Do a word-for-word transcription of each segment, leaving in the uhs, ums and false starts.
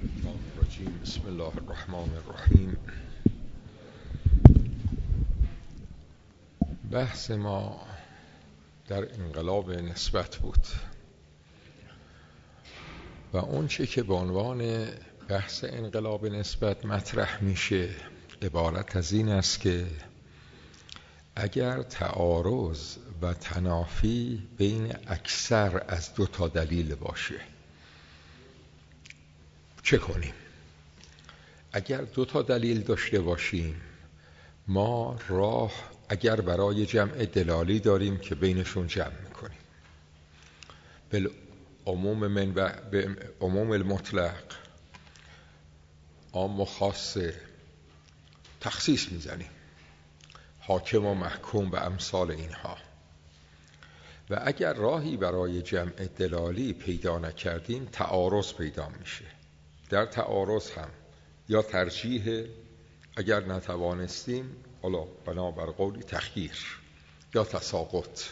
الشیطان الرجیم. بسم الله الرحمن الرحیم. بحث ما در انقلاب نسبت بود و اون چه که به عنوان بحث انقلاب نسبت مطرح میشه عبارت از این است که اگر تعارض و تنافی بین اکثر از دو تا دلیل باشه چه کنیم؟ اگر دو تا دلیل داشته باشیم ما راه اگر برای جمع دلالی داریم که بینشون جمع میکنیم، به عموم منبع به عموم المطلق عام و خاص تخصیص میزنیم، حاکم و محکوم و امثال اینها. و اگر راهی برای جمع دلالی پیدا نکردیم تعارض پیدا میشه. در تعارض هم یا ترجیح، اگر نتوانستیم حالا بنابر قولی تخییر یا تساقط.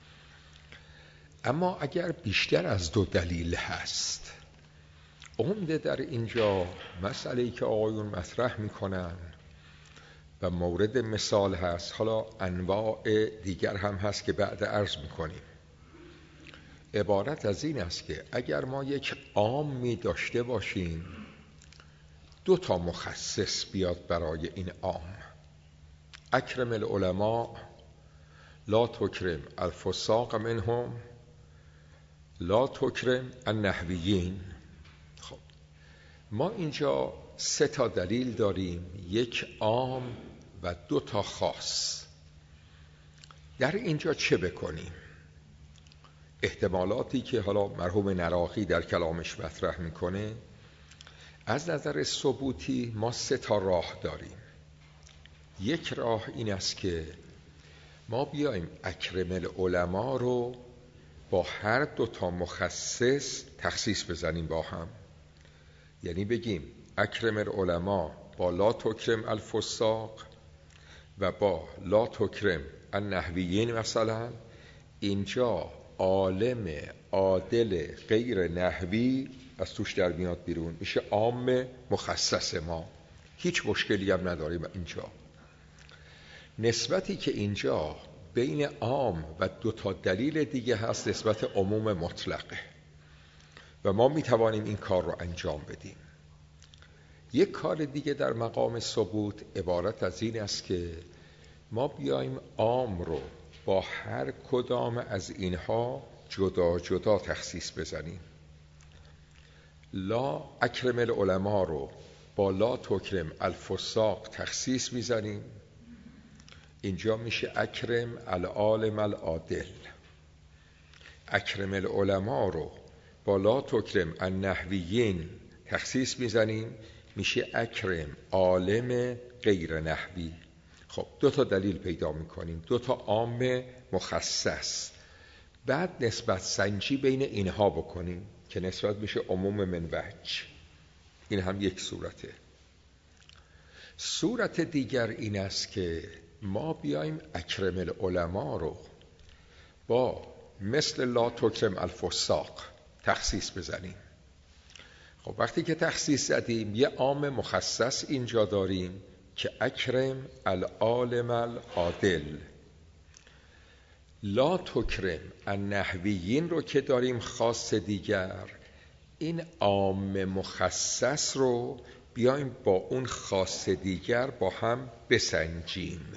اما اگر بیشتر از دو دلیل هست، عمده در اینجا مسئله‌ای که آقایون مطرح میکنن و مورد مثال هست، حالا انواع دیگر هم هست که بعد عرض میکنیم، عبارت از این است که اگر ما یک عامی داشته باشیم دو تا مخصص بیاد برای این عام، اکرم العلماء لا تکرم الفساق منهم لا تکرم النحویین. خب ما اینجا سه تا دلیل داریم، یک عام و دو تا خاص. در اینجا چه بکنیم؟ احتمالاتی که حالا مرحوم نراقی در کلامش مطرح میکنه، از نظر ثبوتی ما سه تا راه داریم. یک راه این است که ما بیایم اکرم العلماء رو با هر دو تا مخصص تخصیص بزنیم با هم، یعنی بگیم اکرم العلماء با لا تکرم الفساق و با لا تکرم النحویین. مثلا اینجا عالم عادل غیر نحوی از توش در میاد بیرون، میشه عام مخصص ما، هیچ مشکلی هم نداریم. اینجا نسبتی که اینجا بین عام و دو تا دلیل دیگه هست نسبت عموم مطلقه و ما میتوانیم این کار رو انجام بدیم. یک کار دیگه در مقام ثبوت عبارت از این است که ما بیایم عام رو با هر کدام از اینها جدا جدا تخصیص بزنیم. لا اکرم العلماء رو با لا تکرم الفساق تخصیص میزنیم، اینجا میشه اکرم العالم العادل. اکرم العلماء رو با لا تکرم النحویین تخصیص میزنیم، میشه اکرم عالم غیر نحوی. خب دو تا دلیل پیدا میکنیم، دو تا عام مخصص. بعد نسبت سنجی بین اینها بکنیم که نسبت میشه عموم من وجه. این هم یک صورته. صورت دیگر این است که ما بیایم اکرم العلماء رو با مثل لا تکرم الفساق تخصیص بزنیم. خب وقتی که تخصیص زدیم یه عام مخصص اینجا داریم که اکرم العالم العادل. لا تکرم النحویین رو که داریم خاص دیگر، این عام مخصص رو بیایم با اون خاص دیگر با هم بسنجیم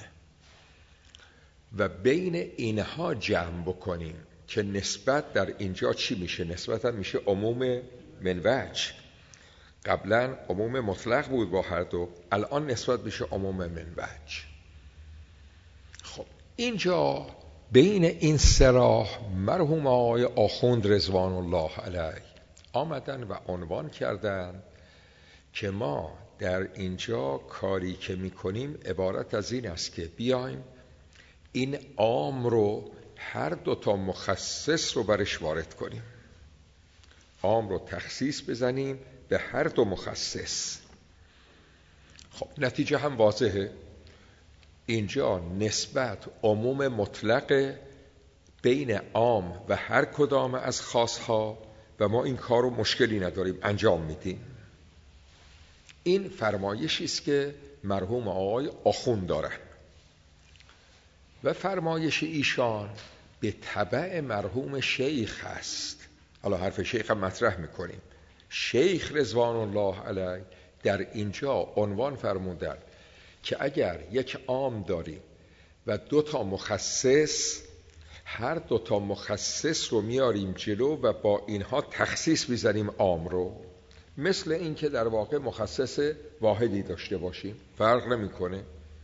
و بین اینها جمع بکنیم که نسبت در اینجا چی میشه؟ نسبت هم میشه عموم من وجه. قبلا عموم مطلق بود با هر دو، الان نسبت میشه عموم من وجه. خب اینجا بین این سه راه مرحوم آقای آخوند رضوان الله علیه آمدن و عنوان کردن که ما در اینجا کاری که میکنیم عبارت از این است که بیایم این عام رو هر دو تا مخصص رو برش وارد کنیم، عام رو تخصیص بزنیم به هر دو مخصص. خب نتیجه هم واضحه، اینجا نسبت عموم مطلق بین عام و هر کدام از خاصها و ما این کار رو مشکلی نداریم انجام میدیم. این فرمایشی است که مرحوم آقای آخوند دارن و فرمایش ایشان به تبع مرحوم شیخ هست. حالا حرف شیخ هم مطرح میکنیم. شیخ رضوان الله علیه در اینجا عنوان فرمودن که اگر یک عام داریم و دو تا مخصص، هر دو تا مخصص رو میاریم جلو و با اینها تخصیص میزنیم عام رو، مثل این که در واقع مخصص واحدی داشته باشیم، فرق نمیکنه.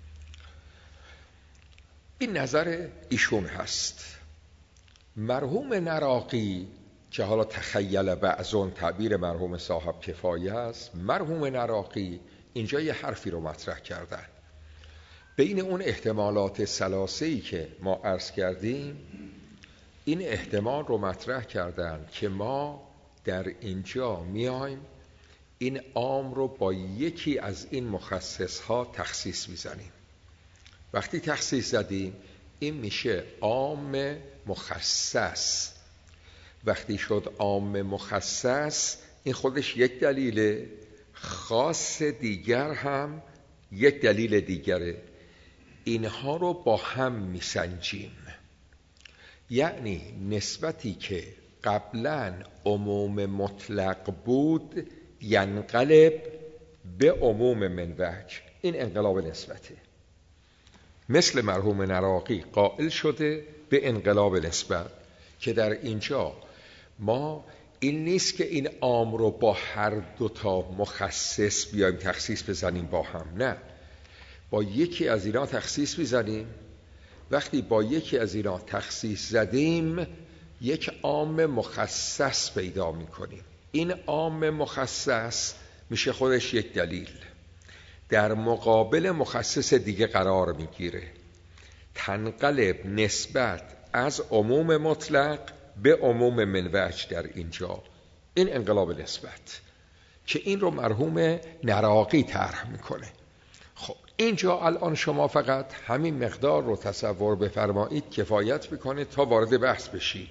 این نظر ایشون هست. مرحوم نراقی که حالا تخیل بعضون تعبیر مرحوم صاحب کفایه است، مرحوم نراقی اینجا یه حرفی رو مطرح کردن. بین اون احتمالات ثلاثه‌ای که ما عرض کردیم، این احتمال رو مطرح کردن که ما در اینجا میایم این عام رو با یکی از این مخصصها تخصیص میزنیم. وقتی تخصیص زدیم این میشه عام مخصص. وقتی شد عام مخصص این خودش یک دلیله، خاص دیگر هم یک دلیل دیگره. اینها رو با هم میسنجیم، یعنی نسبتی که قبلا عموم مطلق بود ینقلب به عموم من وجه. این انقلاب نسبته. مثل مرحوم نراقی قائل شده به انقلاب نسبت که در اینجا ما این نیست که این عام رو با هر دو تا مخصص بیایم تخصیص بزنیم با هم، نه، با یکی از اینا تخصیص بزنیم. وقتی با یکی از اینا تخصیص زدیم یک عام مخصص پیدا میکنیم. این عام مخصص میشه خودش یک دلیل، در مقابل مخصص دیگه قرار میگیره. تنقلب نسبت از عموم مطلق به عموم من وجه در اینجا. این انقلاب نسبت که این رو مرحوم نراقی طرح میکنه. خب اینجا الان شما فقط همین مقدار رو تصور بفرمایید کفایت میکنه تا وارد بحث بشید.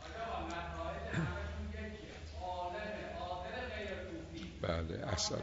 بله احسن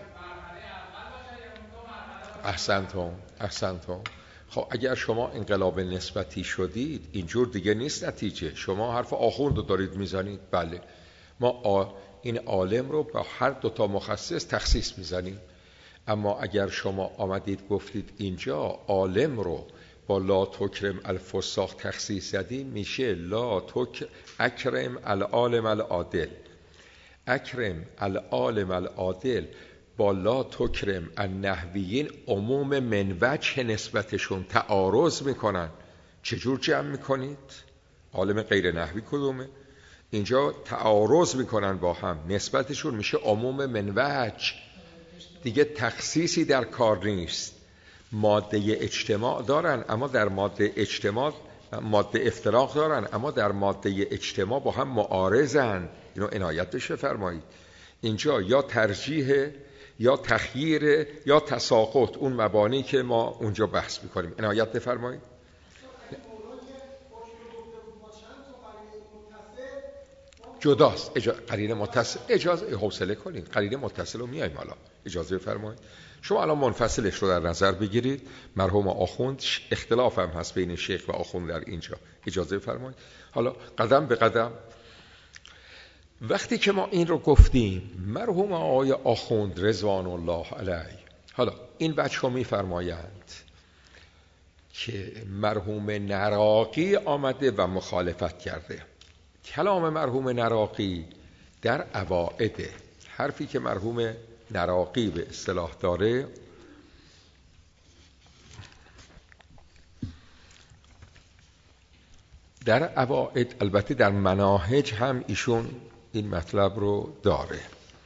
احسنتون احسنتون خب اگر شما انقلاب نسبتی شدید اینجور دیگه نیست نتیجه. شما حرف آخوند رو دارید میزنید. بله ما این عالم رو با هر دوتا مخصص تخصیص میزنیم. اما اگر شما آمدید گفتید اینجا عالم رو با لا تکرم الفساق تخصیص زدیم، میشه لا تک اکرم العالم العادل. اکرم العالم العادل با لا تکرم النحویین عموم من وجه نسبتشون تعارض میکنن. چجور جمع میکنید؟ عالم غیر نحوی کدومه؟ اینجا تعارض میکنن با هم، نسبتشون میشه عموم من وجه. دیگه تخصیصی در کار نیست. ماده اجتماع دارن اما در ماده اجتماع ماده افتراق دارن اما در ماده اجتماع با هم معارضن. اینو عنایت بشه فرمایید. اینجا یا ترجیح یا تخییر یا تساقط، اون مبانی که ما اونجا بحث میکنیم. عنایت بفرمایید. جداست. اجا... قرینه متصل اجازه حوصله کنید. قرینه متصل رو میایم حالا. اجازه بفرمایید. شما الان منفصلش رو در نظر بگیرید. مرحوم آخوند اختلاف هم هست بین شیخ و آخوند در اینجا. اجازه بفرمایید. حالا قدم به قدم. وقتی که ما این رو گفتیم مرحوم آقای آخوند رضوان الله علیه، حالا این بچه ها میفرمایند که مرحوم نراقی آمده و مخالفت کرده. کلام مرحوم نراقی در اوائده، حرفی که مرحوم نراقی به اصطلاح داره در اوائد، البته در مناهج هم ایشون این مطلب رو داره.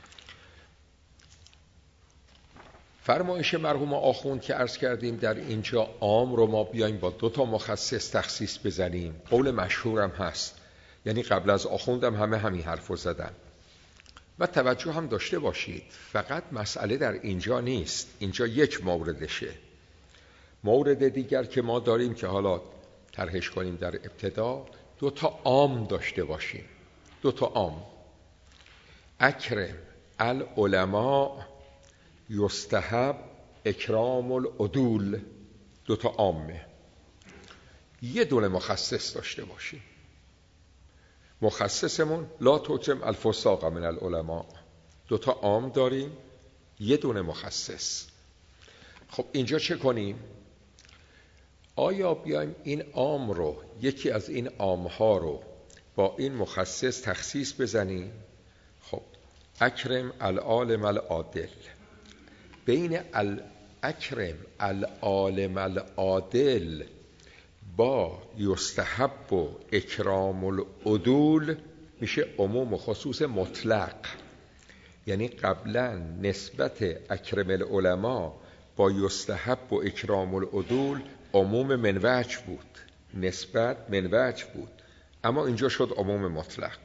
فرمایش مرحوم آخوند که عرض کردیم در اینجا عام رو ما بیایم با دو تا مخصص تخصیص بزنیم، قول مشهورم هست. یعنی قبل از آخوندم همه همین حرف رو زدن. و توجه هم داشته باشید فقط مسئله در اینجا نیست، اینجا یک موردشه. مورد دیگر که ما داریم که حالا طرحش کنیم در ابتدا، دو تا عام داشته باشیم. دو تا عام. اکرم العلماء یستحب اکرام العدول، دوتا عامه. یه دونه مخصص داشته باشیم. مخصصمون لا تکرم الفساق من العلماء. دوتا عام داریم، یه دونه مخصص. خب اینجا چه کنیم؟ آیا بیایم این عام رو، یکی از این عامها رو با این مخصص تخصیص بزنیم؟ خب اکرم العالم العادل. بین الاکرم العالم العادل با یستحب و اکرام العدول میشه عموم و خصوص مطلق. یعنی قبلا نسبت اکرم العلماء با یستحب و اکرام العدول عموم من وجه بود، نسبت من وجه بود، اما اینجا شد عموم مطلق،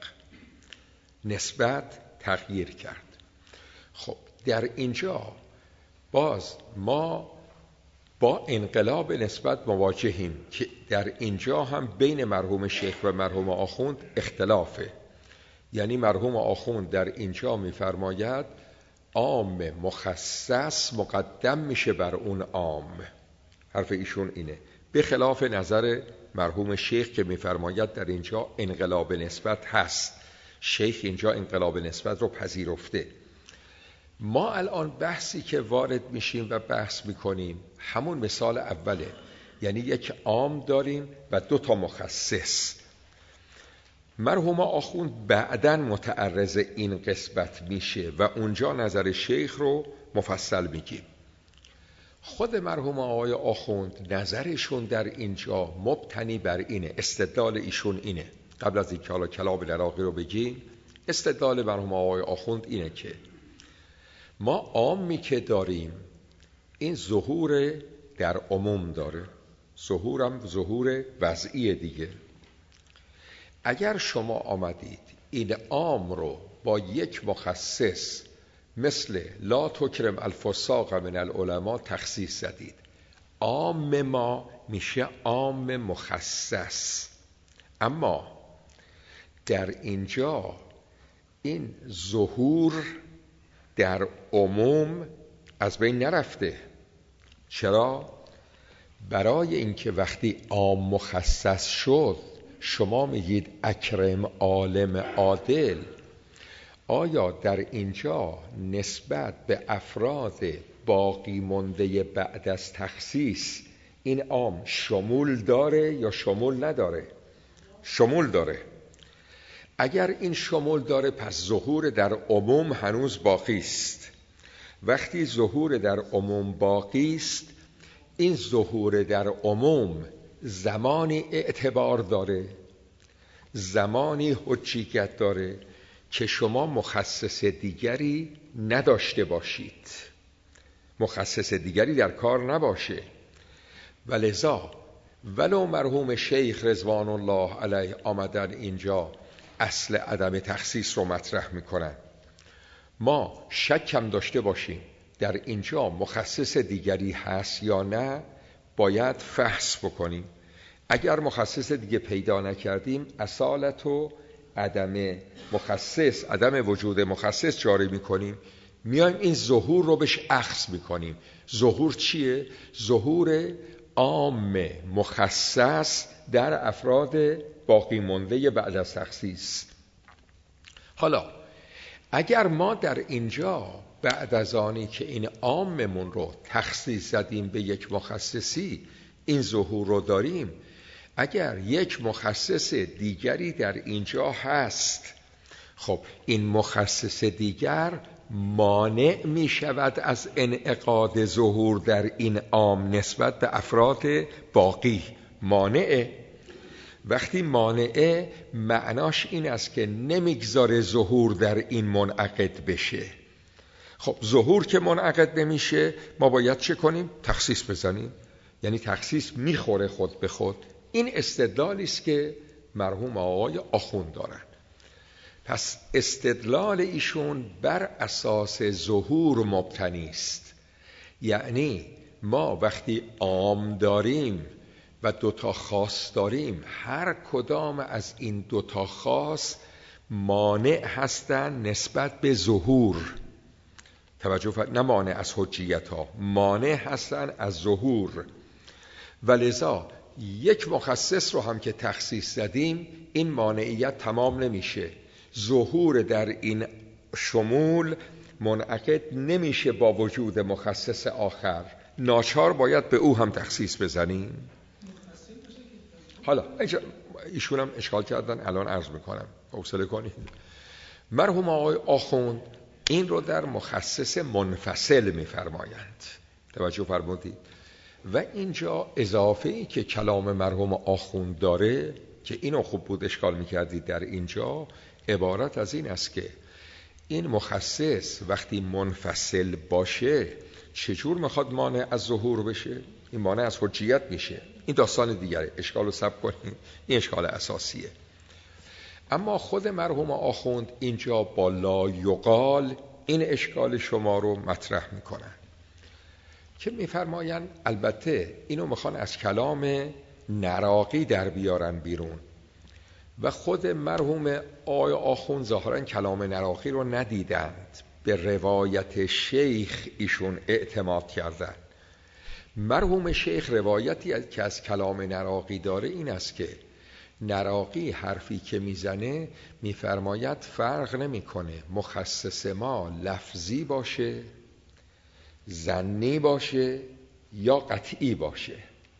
نسبت تغییر کرد. خب در اینجا باز ما با انقلاب نسبت مواجهیم که در اینجا هم بین مرحوم شیخ و مرحوم آخوند اختلافه. یعنی مرحوم آخوند در اینجا میفرماید عام مخصص مقدم میشه بر اون عام. حرف ایشون اینه، به خلاف نظر مرحوم شیخ که میفرماید در اینجا انقلاب نسبت هست. شیخ اینجا انقلاب نسبت رو پذیرفته. ما الان بحثی که وارد میشیم و بحث میکنیم همون مثال اوله، یعنی یک عام داریم و دو تا مخصص. مرحوم آخوند بعداً متعرض این قسمت میشه و اونجا نظر شیخ رو مفصل میگیم. خود مرحوم آقای آخوند نظرشون در اینجا مبتنی بر اینه، استدلال ایشون اینه. قبل از اینکه حالا کلام العراقی رو بگیم، استدلال مرحوم آقای آخوند اینه که ما عامی که داریم این ظهور در عموم داره، ظهورم ظهور وضعی دیگه. اگر شما آمدید این عام رو با یک مخصص مثل لا تکرم الفساق من العلماء تخصیص زدید، عام ما میشه عام مخصص. اما در اینجا این ظهور در عموم از بین نرفته. چرا؟ برای اینکه وقتی عام مخصص شد شما میگید اکرم عالم عادل، آیا در اینجا نسبت به افراد باقی مانده بعد از تخصیص این عام شمول داره یا شمول نداره؟ شمول داره. اگر این شمول داره پس ظهور در عموم هنوز باقی است. وقتی ظهور در عموم باقی است، این ظهور در عموم زمانی اعتبار داره، زمانی حجیت داره که شما مخصص دیگری نداشته باشید، مخصص دیگری در کار نباشه. ولذا ولو مرحوم شیخ رضوان الله علیه آمدن اینجا اصل عدم تخصیص رو مطرح میکنن، ما شک هم داشته باشیم در اینجا مخصص دیگری هست یا نه، باید فحص بکنیم. اگر مخصص دیگه پیدا نکردیم اصالت و عدم مخصص، عدم وجود مخصص جاری میکنیم، میایم این ظهور رو بهش اخذ میکنیم. ظهور چیه؟ ظهور عام مخصص در افراد باقی مانده بعد از تخصیص. حالا اگر ما در اینجا بعد از آنی که این عاممون رو تخصیص زدیم به یک مخصصی این ظهور رو داریم، اگر یک مخصص دیگری در اینجا هست، خب این مخصص دیگر مانع می شود از انعقاد ظهور در این عام نسبت به افراد باقی. مانعه. وقتی مانعه معناش این است که نمیگذاره ظهور در این منعقد بشه. خب ظهور که منعقد نمیشه ما باید چه کنیم؟ تخصیص بزنیم. یعنی تخصیص میخوره خود به خود. این استدلالی است که مرحوم آقای آخوند دارن. پس استدلال ایشون بر اساس ظهور مبتنی است. یعنی ما وقتی عام داریم و دوتا خاص داریم، هر کدام از این دوتا خاص مانع هستن نسبت به ظهور. توجه فرمایید، نه مانع از حجیت ها، مانع هستن از ظهور. ولذا یک مخصص رو هم که تخصیص زدیم این مانعیت تمام نمیشه. ظهور در این شمول منعقد نمیشه با وجود مخصص آخر، ناچار باید به او هم تخصیص بزنیم. حالا ایشون هم اشکال کردن، الان عرض میکنم، حوصله کنید. مرحوم آقای آخوند این رو در مخصص منفصل میفرمایند، توجه فرمودید. و اینجا اضافه ای که کلام مرحوم آخوند داره که اینو خوب بود اشکال میکردید در اینجا، عبارت از این است که این مخصص وقتی منفصل باشه چجور میخواد مانع از ظهور بشه؟ این مانع از حجیت میشه. این داستان دیگره، اشکال رو صبر کنید، این اشکال اساسیه. اما خود مرحوم آخوند اینجا با لا یقال این اشکال شما رو مطرح میکنن که میفرماین البته اینو میخوان از کلام نراقی در بیارن بیرون و خود مرحوم آقای آخوند ظاهرا کلام نراقی رو ندیدند، به روایت شیخ ایشون اعتماد کردن. مرحوم شیخ روایتی که از کلام نراقی داره این است که نراقی حرفی که میزنه میفرماید فرق نمیکنه مخصص ما لفظی باشه، ظنی باشه یا قطعی باشه.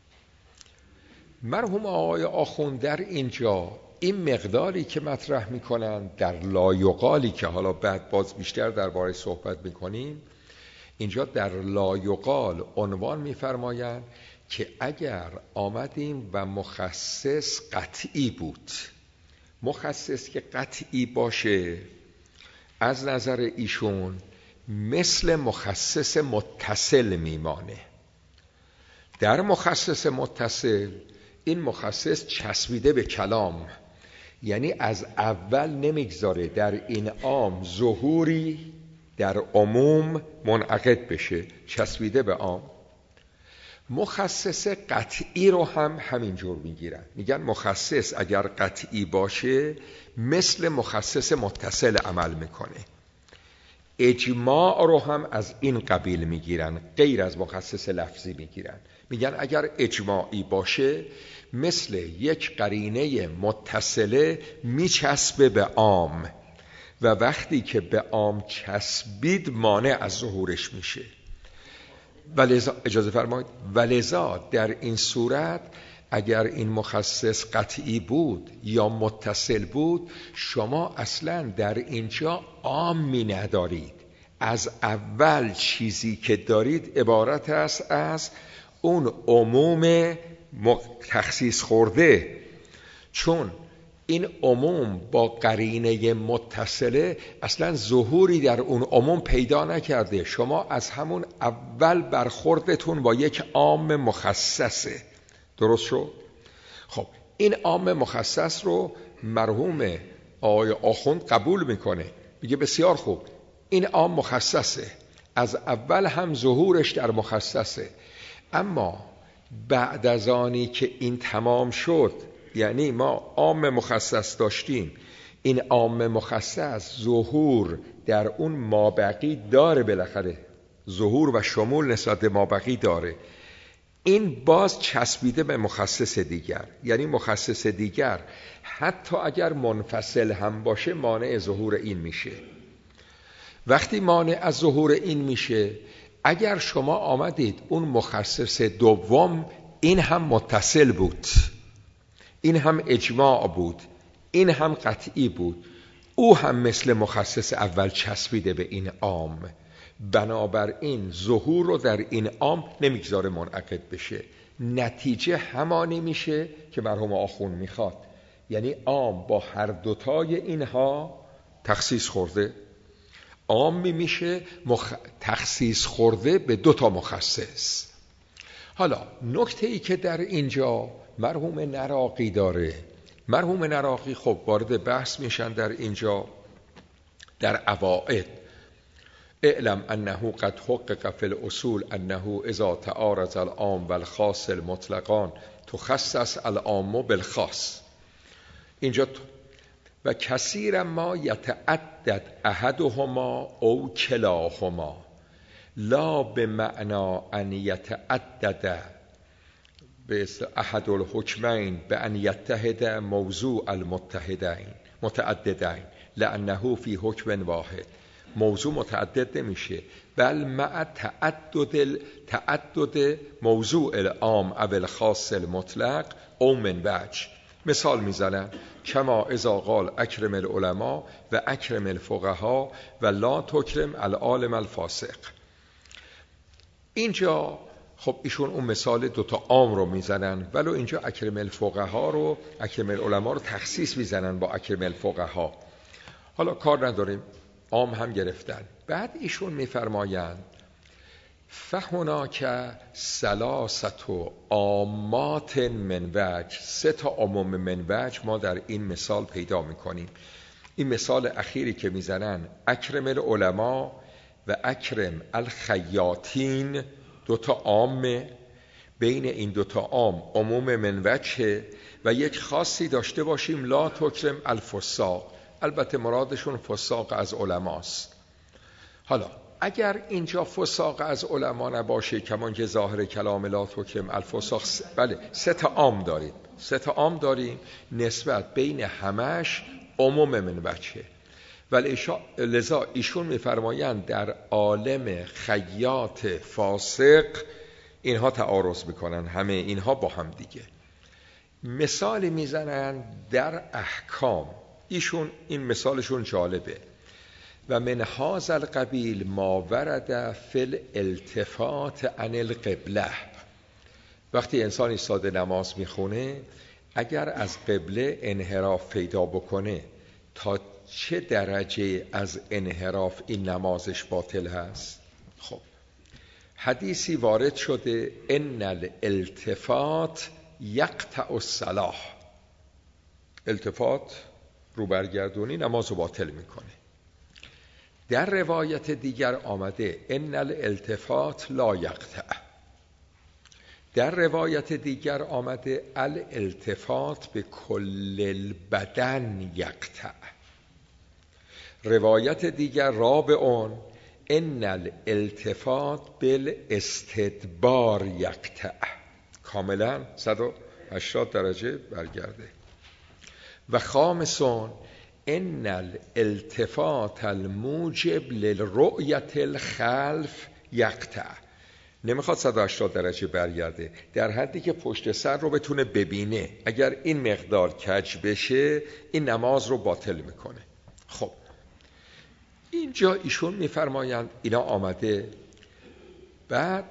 مرحوم آقای آخوند در اینجا این مقداری که مطرح میکنن در لایقالی که حالا بعد باز بیشتر درباره صحبت میکنیم، اینجا در لایقال عنوان میفرمایند که اگر آمدیم و مخصص قطعی بود، مخصص که قطعی باشه از نظر ایشون مثل مخصص متصل میمانه. در مخصص متصل این مخصص چسبیده به کلام، یعنی از اول نمیگذاره در این عام ظهوری در عموم منعقد بشه، چسبیده به عام. مخصص قطعی رو هم همینجور میگیرن، میگن مخصص اگر قطعی باشه مثل مخصص متصل عمل میکنه. اجماع رو هم از این قبیل میگیرن، غیر از مخصص لفظی میگیرن، میگن اگر اجماعی باشه مثل یک قرینه متصله میچسبه به عام و وقتی که به عام چسبید مانع از ظهورش میشه. ولذا اجازه فرمایید، ولذا در این صورت اگر این مخصص قطعی بود یا متصل بود شما اصلا در اینجا عامی ندارید، از اول چیزی که دارید عبارت است از اون عموم تخصیص خورده، چون این عموم با قرینه متصله اصلا ظهوری در اون عموم پیدا نکرده، شما از همون اول برخوردتون با یک عام مخصصه. درست شد؟ خب این عام مخصص رو مرحوم آقای آخوند قبول میکنه، میگه بسیار خوب این عام مخصصه، از اول هم ظهورش در مخصصه، اما بعد از آنی که این تمام شد، یعنی ما عام مخصص داشتیم، این عام مخصص ظهور در اون مابقی داره، بالاخره ظهور و شمول نسبت به مابقی داره، این باز چسبیده به مخصص دیگر، یعنی مخصص دیگر حتی اگر منفصل هم باشه مانع ظهور این میشه. وقتی مانع از ظهور این میشه، اگر شما آمدید اون مخصص دوم این هم متصل بود، این هم اجماع بود، این هم قطعی بود، او هم مثل مخصص اول چسبیده به این عام، بنابراین ظهور رو در این عام نمیگذاره منعقد بشه، نتیجه همانی میشه که مرحوم آخوند میخواد، یعنی عام با هر دوتای اینها تخصیص خورده، عام میشه مخ... تخصیص خورده به دوتا مخصص. حالا نکته ای که در اینجا مرحوم نراقی داره، مرحوم نراقی خب وارد بحث میشن در اینجا در عوائد، اعلم انه قد حقق فی الاصول انه اذا تعارض العام والخاص المطلقان تخصص العام بالخاص. اینجا و کثیر ما یتعدد احدهما او کلاهما، لا به معنا ان یتعدد به احد الحکمین به ان یتحد موضوع المتحدین متعددین لانه فی حکم واحد. موضوع متعدد نمیشه، بل مع تعدد تعدد موضوع العام او الخاص المطلق او من وجه. مثال میزنن کما اذا قال اکرم العلماء و اکرم الفقها و لا تکرم العالم الفاسق. اینجا خب ایشون اون مثال دوتا عام رو میزنن، ولو اینجا اکرم الفقها رو اکرم العلماء رو تخصیص میزنن با اکرم الفقها. حالا کار نداریم، عام هم گرفتن. بعد ایشون میفرمایند فهناک ثلاثت عامات من وجه، سه تا عموم من وجه ما در این مثال پیدا میکنیم. این مثال اخیری که میزنن اکرم العلماء و اکرم الخیاطین، دوتا عامه، بین این دوتا عام عموم من وجه و یک خاصی داشته باشیم لا تکرم الفساق. البته مرادشون فساق از علماست. حالا اگر اینجا فساق از علما نباشه کمان که ظاهر کلام لا تکرم الفساق، بله سه تا عام داریم، سه تا عام داریم نسبت بین همش عموم من وجه. ولی لذا ایشون میفرمایند در عالم خیاط فاسق اینها تعارض میکنن، همه اینها با هم دیگه. مثال میزنن در احکام، ایشون این مثالشون جالبه. و من هذا القبیل ما ورد فی الالتفات عن القبله. وقتی انسان ایستاده نماز میخونه اگر از قبله انحراف پیدا بکنه تا چه درجه از انحراف این نمازش باطل هست؟ خب حدیثی وارد شده ان الالتفات یقطع الصلاة، التفات رو برگردونی نماز رو باطل میکنه. در روایت دیگر آمده ان الالتفات لا یقطع. در روایت دیگر آمده الالتفات به کل البدن یقطع. روایت دیگر رابعون ان الالتفات بالاستدبار یقطع، کاملا صد و هشتاد درجه برگرده. و خامسون ان الالتفات الموجب للرؤیت الخلف یقطع. نمیخواد صد و هشتاد درجه برگرده، در حدی که پشت سر رو بتونه ببینه. اگر این مقدار کج بشه این نماز رو باطل میکنه. خب اینجا ایشون میفرمایند اینا آمده. بعد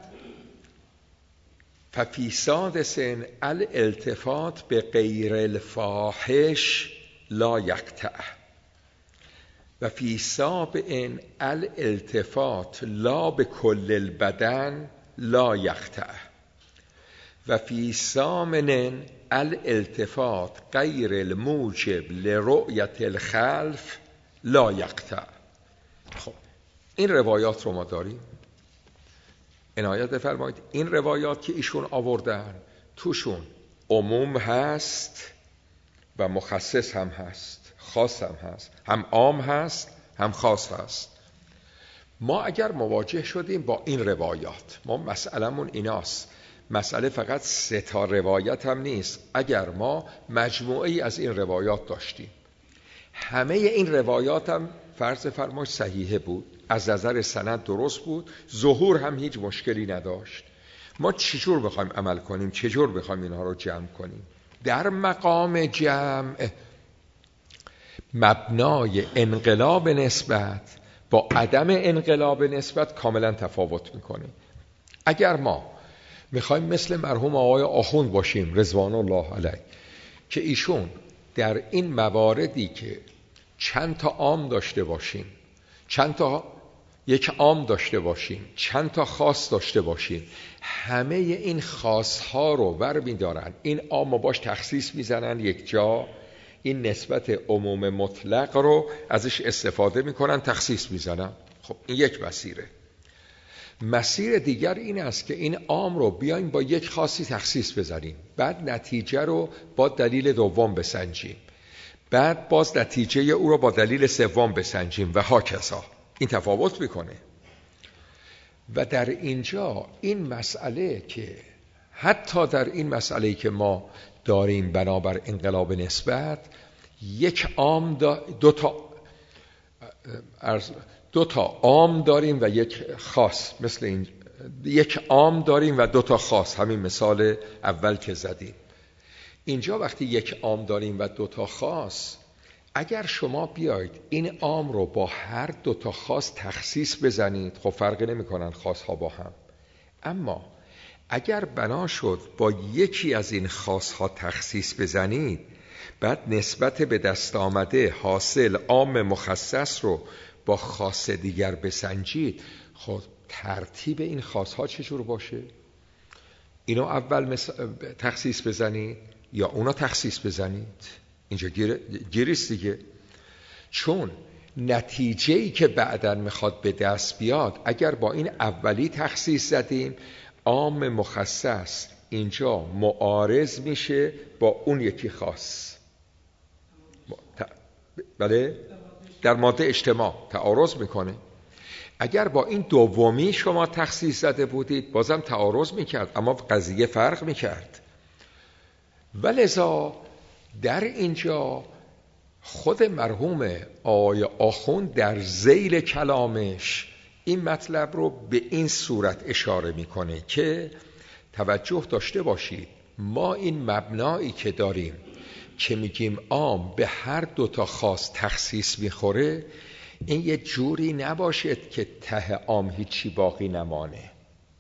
ففی سادسن الالتفات به غیر الفاحش لا یقطع و فی سابعن الالتفات لا به کل البدن لا یقطع و فی ثامن الالتفات غیر الموجب لرؤیت الخلف لا یقطع. خب این روایات رو ما داریم، عنایت بفرمایید. این روایات که ایشون آوردن توشون عموم هست و مخصص هم هست، خاص هم هست، هم عام هست هم خاص هست. ما اگر مواجه شدیم با این روایات، ما مسئلمون ایناست، مسئله فقط سه تا روایت هم نیست. اگر ما مجموعی از این روایات داشتیم، همه این روایات هم فرض فرماش صحیحه بود، از نظر سند درست بود، ظهور هم هیچ مشکلی نداشت، ما چجور بخوایم عمل کنیم؟ چجور بخوایم اینها رو جمع کنیم؟ در مقام جمع مبنای انقلاب نسبت با عدم انقلاب نسبت کاملا تفاوت میکنه. اگر ما میخوایم مثل مرحوم آقای آخوند باشیم رضوان الله علیه که ایشون در این مواردی که چند تا عام داشته باشیم، چند تا یک عام داشته باشیم، چند تا خاص داشته باشیم، همه این خاص ها رو بر میدارن، این عام رو باش تخصیص میزنن یک جا، این نسبت عموم مطلق رو ازش استفاده میکنن تخصیص میزنن. خب این یک مسیره. مسیر دیگر این است که این عام رو بیایم با یک خاصی تخصیص بزنیم، بعد نتیجه رو با دلیل دوم بسنجیم، بعد باز نتیجه او رو با دلیل سوم بسنجیم و هاکذا. این تفاوت میکنه. و در اینجا این مسئله که حتی در این مسئله که ما داریم بنابر انقلاب نسبت، یک عام دو تا دو تا عام داریم و یک خاص، مثل این یک عام داریم و دو تا خاص، همین مثال اول که زدیم. اینجا وقتی یک عام داریم و دو تا خاص، اگر شما بیاید این عام رو با هر دو تا خاص تخصیص بزنید، خب فرقی نمی‌کنن خاص ها با هم. اما اگر بنا شد با یکی از این خاص ها تخصیص بزنید، بعد نسبت به دست آمده حاصل عام مخصص رو با خاص دیگر بسنجید، خب ترتیب این خاص ها چجور باشه؟ اینو اول مس... تخصیص بزنید یا اونا تخصیص بزنید؟ اینجا گیر... گیریست دیگه. چون نتیجه‌ای که بعداً میخواد به دست بیاد، اگر با این اولی تخصیص زدیم، عام مخصص اینجا معارض میشه با اون یکی خاص. بله؟ در ماده اجتماع تعارض میکنه. اگر با این دومی شما تخصیص زده بودید، بازم تعارض میکرد، اما قضیه فرق میکرد. ولذا در اینجا خود مرحوم آقای آخوند در ذیل کلامش این مطلب رو به این صورت اشاره میکنه که توجه داشته باشید، ما این مبنایی که داریم که میگیم عام به هر دو تا خاص تخصیص میخوره، این یه جوری نباشد که ته عام هیچی باقی نمانه.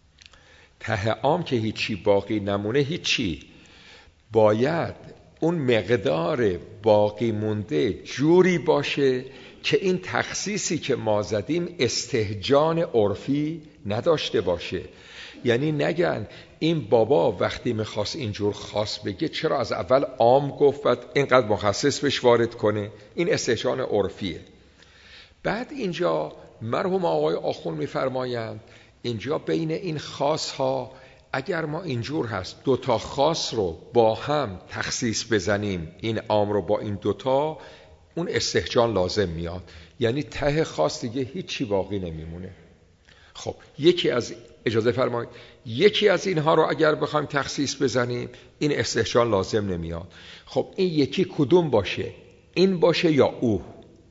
ته عام که هیچی باقی نمونه، هیچی، باید اون مقدار باقی مونده جوری باشه که این تخصیصی که ما زدیم استهجان عرفی نداشته باشه. یعنی نگن این بابا وقتی میخواست اینجور خاص بگه چرا از اول عام گفت و اینقدر مخصص بهش وارد کنه، این استهجان عرفیه. بعد اینجا مرحوم آقای آخوند میفرمایند اینجا بین این خاص ها اگر ما اینجور هست دوتا خاص رو با هم تخصیص بزنیم، این عام رو با این دوتا، اون استهجان لازم میاد، یعنی ته خاص دیگه هیچی باقی نمیمونه. خب یکی از اجازه فرمایید یکی از اینها رو اگر بخوایم تخصیص بزنیم، این استهجان لازم نمیاد. خب این یکی کدوم باشه؟ این باشه یا او؟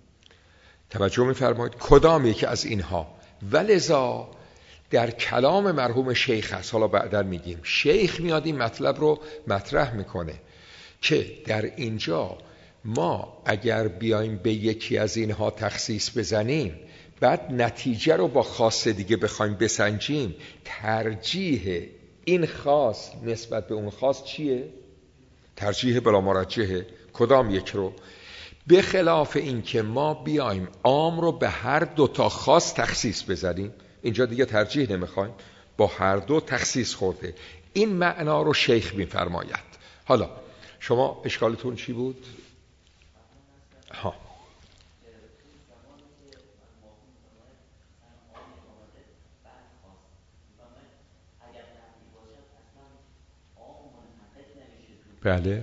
توجه میفرمایید کدام یکی از اینها؟ ولذا در کلام مرحوم شیخ هست، حالا بعداً میگیم، شیخ میاد این مطلب رو مطرح میکنه که در اینجا ما اگر بیایم به یکی از اینها تخصیص بزنیم، بعد نتیجه رو با خاص دیگه بخوایم بسنجیم، ترجیح این خاص نسبت به اون خاص چیه؟ ترجیح بلا مرجحه. کدام یک رو؟ به خلاف این که ما بیایم عام رو به هر دو تا خاص تخصیص بزنیم، اینجا دیگه ترجیح نمیخوایم، با هر دو تخصیص خورده. این معنا رو شیخ میفرماید. حالا شما اشکالتون چی بود؟ ها بله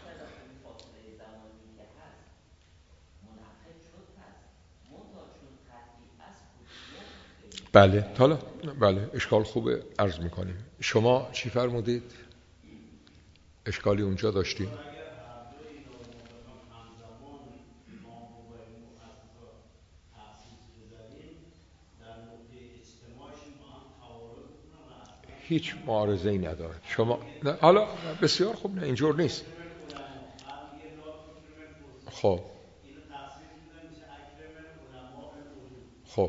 بله حالا بله اشکال خوبه، عرض میکنیم. شما چی فرمودید؟ اشکالی اونجا داشتیم؟ هیچ معارضه‌ای نداره. شما نه. حالا بسیار خوب، نه اینجور نیست. خب خب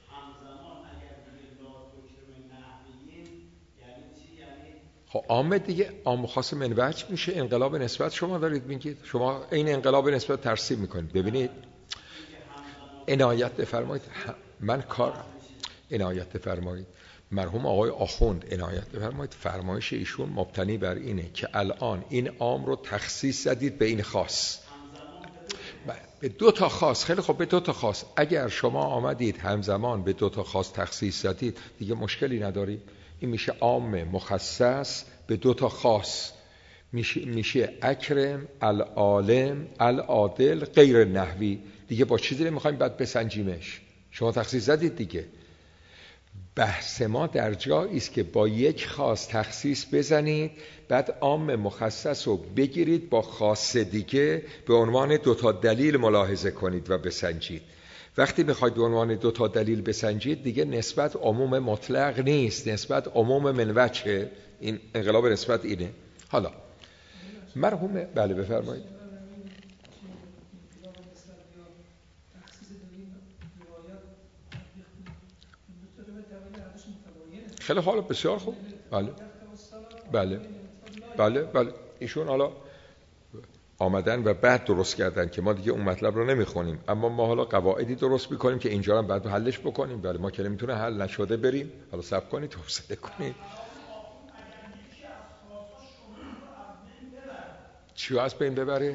خب عامه دیگه، عام خاص من وجه میشه. انقلاب نسبت شما دارید میگید، شما این انقلاب نسبت ترسیم میکنید. ببینید عنایت بفرمایید، من کار عنایت بفرمایید، مرحوم آقای آخوند عنایت بفرمایید، فرمایش ایشون مبتنی بر اینه که الان این عام رو تخصیص زدید به این خاص، به دو تا خاص. خیلی خب، به دو تا خاص. اگر شما آمدید همزمان به دو تا خاص تخصیص زدید، دیگه مشکلی ندارید. این میشه عام مخصص به دو تا خاص، میشه میشه اکرم، العالم، العادل، غیر نحوی. دیگه با چیزی نمیخوایم بعد بسنجیمش، شما تخصیص زدید دیگه. بحث ما در جایی است که با یک خاص تخصیص بزنید، بعد عام مخصص رو بگیرید با خاص دیگه به عنوان دوتا دلیل ملاحظه کنید و بسنجید. وقتی میخواید به عنوان دوتا دلیل بسنجید دیگه نسبت عموم مطلق نیست، نسبت عموم من وجه. این انقلاب نسبت اینه. حالا مرحوم بله بفرمایید. خیلی حالا بسیار خوب. بله بله بله بله ایشون حالا آمدن و بعد درست کردن که ما دیگه اون مطلب رو نمیخونیم، اما ما حالا قواعدی درست میکنیم که اینجا هم بعد حلش بکنیم. بله ما که نمیتونه حل نشده بریم. حالا صبر کنید حوصله کنید. چی از بین ببره؟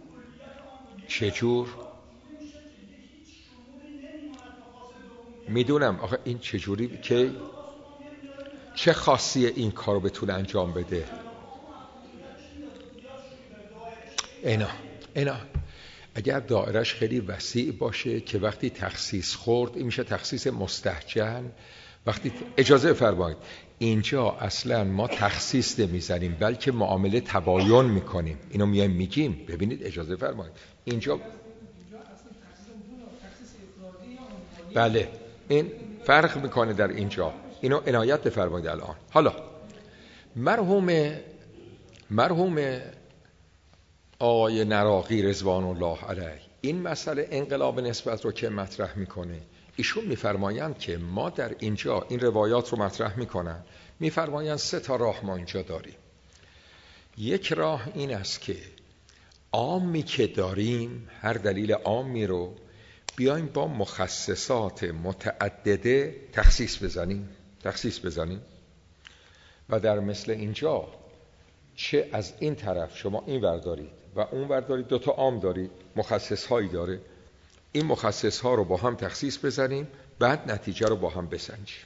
چجور؟ میدونم آخه این چجوری که چه خاصیه این کارو بتونه انجام بده؟ اینا اینا اگر دایرش خیلی وسیع باشه که وقتی تخصیص خورد این میشه تخصیص مستهجن. وقتی اجازه فرمایید اینجا اصلا ما تخصیص نمیزنیم بلکه معامله تباین میکنیم. اینو میایم میگیم ببینید اجازه فرمایید اینجا بله این فرق میکنه در اینجا. اینو عنایت بفرمایید الان. حالا مرحوم مرحوم آقای نراقی رضوان الله علیه این مسئله انقلاب نسبت رو که مطرح میکنه، ایشون میفرمایند که ما در اینجا این روایات رو مطرح میکنن، میفرمایند سه تا راه ما اینجا داریم. یک راه این است که عامی که داریم هر دلیل عامی رو بیایم با مخصصات متعدده تخصیص بزنیم تخصیص بزنیم و در مثل اینجا چه از این طرف شما این ور دارید و اون ور دارید، دوتا عام دارید، مخصص هایی داره، این مخصص ها رو با هم تخصیص بزنیم بعد نتیجه رو با هم بسنجیم.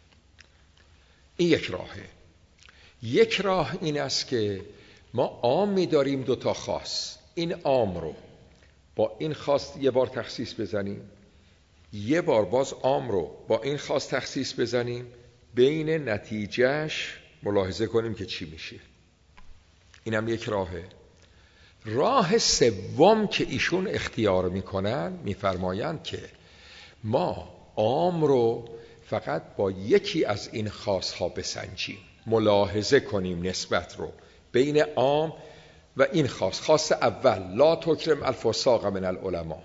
این یک راهه. یک راه این است که ما عامی داریم دوتا خاص، این عام رو با این خاص یه بار تخصیص بزنیم، یه بار باز عام رو با این خاص تخصیص بزنیم، بین نتیجهش ملاحظه کنیم که چی میشه. اینم یک راهه. راه سوم که ایشون اختیار میکنن میفرمایند که ما عام رو فقط با یکی از این خاص ها بسنجیم، ملاحظه کنیم نسبت رو بین عام و این خاص. خاص اول لا تکرم الفساق من العلماء،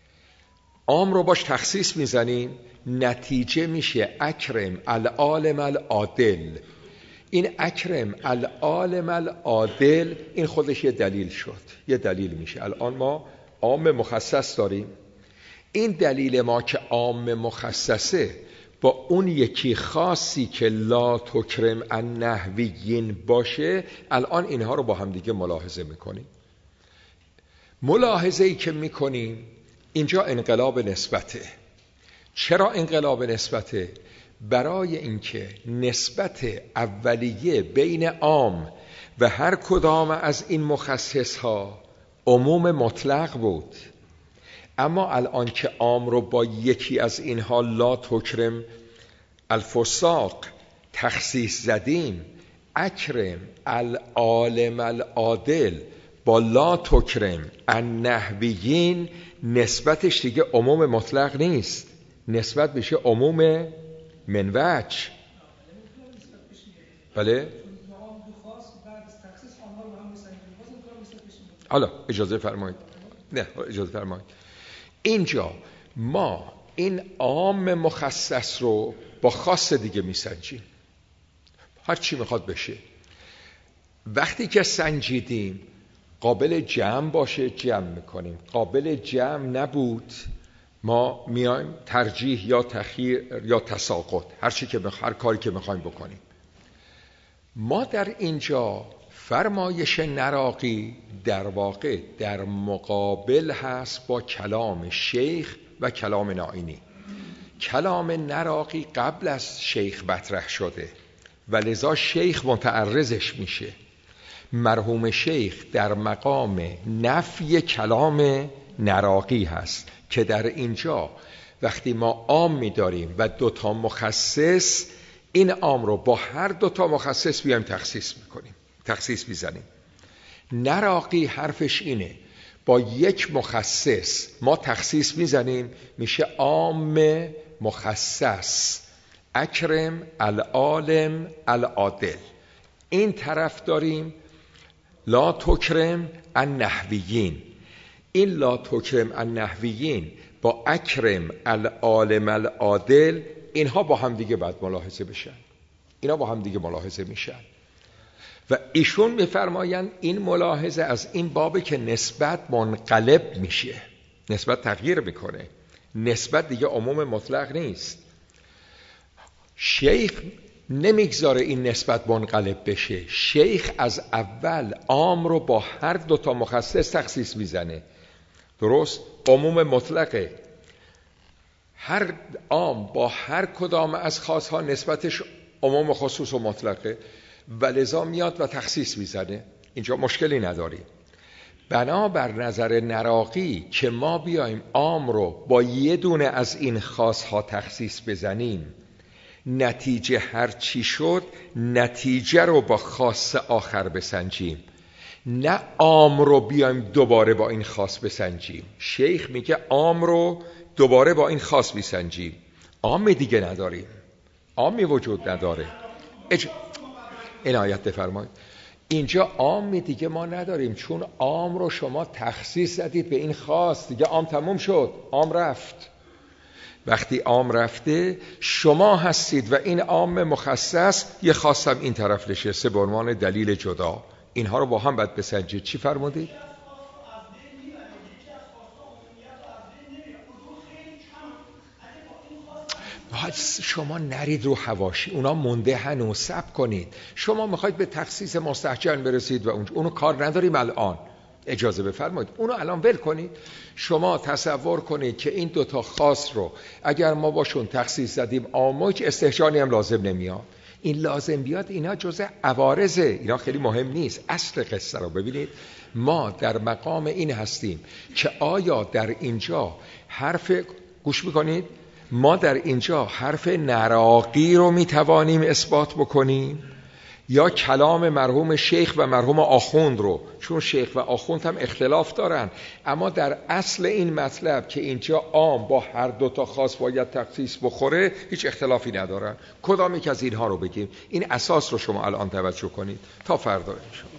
عام رو باش تخصیص میزنیم، نتیجه میشه اکرم العالم العادل. این اکرم العالم العادل این خودش یه دلیل شد، یه دلیل میشه. الان ما عام مخصص داریم، این دلیل ما که عام مخصصه با اون یکی خاصی که لا تکرم النحویین باشه، الان اینها رو با هم دیگه ملاحظه میکنیم. ملاحظه ای که میکنیم اینجا انقلاب نسبته. چرا انقلاب نسبته؟ برای اینکه نسبت اولیه بین عام و هر کدام از این مخصص ها عموم مطلق بود، اما الان که عام رو با یکی از اینها لا تکرم الفساق تخصیص زدیم، اکرم العالم العادل با لا تکرم النحویین نسبتش دیگه عموم مطلق نیست، نسبت بشه عموم من وجه. بله حالا اجازه فرمایید نه اجازه فرمایید اینجا ما این عام مخصص رو با خاص دیگه میسنجیم، هر چی میخواد بشه. وقتی که سنجیدیم قابل جمع باشه جمع میکنیم، قابل جمع نبود ما میایم ترجیح یا تخییر یا تساقط، هر چی که بخ... هر کاری که میخوایم بکنیم. ما در اینجا فرمایش نراقی در واقع در مقابل هست با کلام شیخ و کلام ناینی. کلام نراقی قبل از شیخ مطرح شده و لذا شیخ متعرضش میشه. مرحوم شیخ در مقام نفی کلام نراقی هست که در اینجا وقتی ما عام می‌داریم و دوتا مخصص، این عام رو با هر دوتا مخصص بیایم تخصیص میکنیم، تخصیص میزنیم. نراقی حرفش اینه، با یک مخصص ما تخصیص میزنیم، میشه عام مخصص، اکرم العالم العادل. این طرف داریم لا تکرم النحویین، این لا تکرم النحویین با اکرم العالم العادل، اینها با هم دیگه باید ملاحظه بشن، اینا با هم دیگه ملاحظه میشن. و ایشون میفرمایند این ملاحظه از این بابه که نسبت منقلب میشه، نسبت تغییر میکنه، نسبت دیگه عموم مطلق نیست. شیخ نمیگذاره این نسبت منقلب بشه، شیخ از اول عام رو با هر دوتا مخصص تخصیص میزنه. درست؟ عموم مطلقه، هر عام با هر کدام از خاصها نسبتش عموم خصوص و مطلقه و لذا میاد و تخصیص میزنه، اینجا مشکلی نداری. بنابر نظر نراقی که ما بیایم عام رو با یه دونه از این خاصها تخصیص بزنیم، نتیجه هر چی شد نتیجه رو با خاص آخر بسنجیم، نه عام رو بیایم دوباره با این خاص بسنجیم. شیخ میگه عام رو دوباره با این خاص بسنجیم، عام دیگه نداریم، عامی وجود نداره. اج... عنایت بفرمایید، اینجا عام دیگه ما نداریم، چون عام رو شما تخصیص زدید به این خاص، دیگه عام تموم شد، عام رفت. وقتی عام رفته شما هستید و این عام مخصص یه خاصم این طرف نشسته به عنوان دلیل جدا، اینها رو با هم باید بسنجید. چی فرمودید؟ شما نرید رو حواشی، اونا مونده هنوز، صبر کنید. شما میخواید به تخصیص مستحجن برسید و اونجا اونو کار نداریم الان، اجازه بفرمایید اونو الان ول کنید. شما تصور کنید که این دوتا خاص رو اگر ما باشون تخصیص زدیم عام، هیچ استحجانی هم لازم نمیاد. این لازم بیاد اینا جزء عوارضه، اینا خیلی مهم نیست. اصل قصه رو ببینید، ما در مقام این هستیم که آیا در اینجا حرف، گوش میکنید، ما در اینجا حرف نراقی رو میتوانیم اثبات بکنیم یا کلام مرحوم شیخ و مرحوم آخوند رو، چون شیخ و آخوند هم اختلاف دارن، اما در اصل این مطلب که اینجا عام با هر دوتا خاص باید تخصیص بخوره هیچ اختلافی ندارن. کدام یک از اینها رو بگیم؟ این اساس رو شما الان توجه کنید تا فردا انشاءالله.